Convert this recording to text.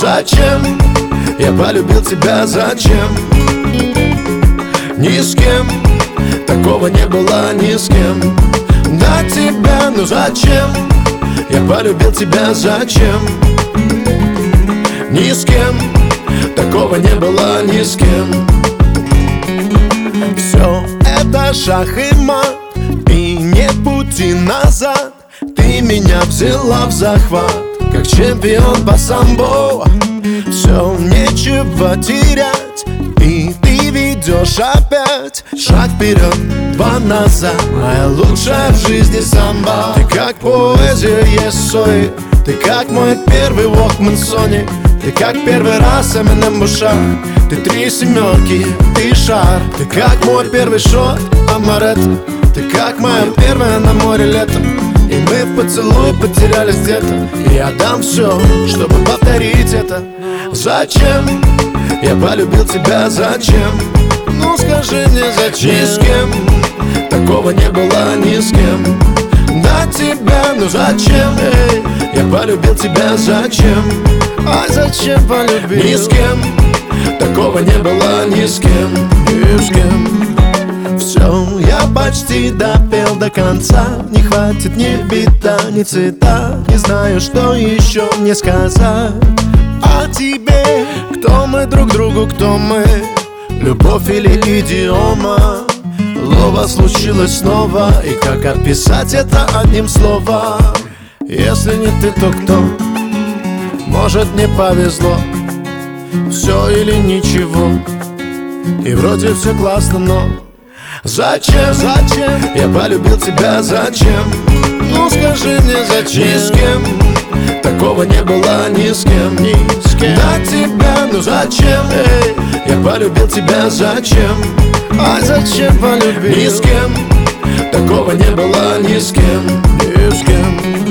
зачем я полюбил тебя, зачем? Ни с кем такого не было, ни с кем до тебя. Ну зачем я полюбил тебя, зачем? Ни с кем такого не было, ни с кем. Все это шах и мат, и нет пути назад. Ты меня взяла в захват, как чемпион по самбо. Все, нечего терять, и ты ведешь опять шаг вперед, два назад. Моя лучшая в жизни самба. Ты как поэзия Есои, ты как мой первый Walkman Sony, ты как первый раз Eminem в ушах. Ты 3 семерки, ты шар. Ты как мой первый шот Амаретто, ты как моя первая на море лето. И мы в поцелуй потерялись где-то. И я дам все, чтобы повторить это. Зачем я полюбил тебя, зачем? Ну скажи мне, зачем? Ни с кем такого не было, ни с кем до тебя. Ну зачем я полюбил тебя, зачем? А зачем полюбил? Ни с кем такого не было, ни с кем, ни с кем. Все, я почти допел до конца. Не хватит ни бита, ни цвета. Не знаю, что еще мне сказать о тебе. Кто мы друг другу, кто мы? Любовь или идиома? Лова случилось снова, и как описать это одним словом? Если не ты, то кто? Может, не повезло. Все или ничего. И вроде все классно, но зачем я полюбил тебя, зачем? Ну скажи мне, зачем? Ни с кем такого не было, ни с кем до тебя. Ну зачем я полюбил тебя, зачем? А зачем полюбил? Ни с кем такого не было, ни с кем, ни с кем.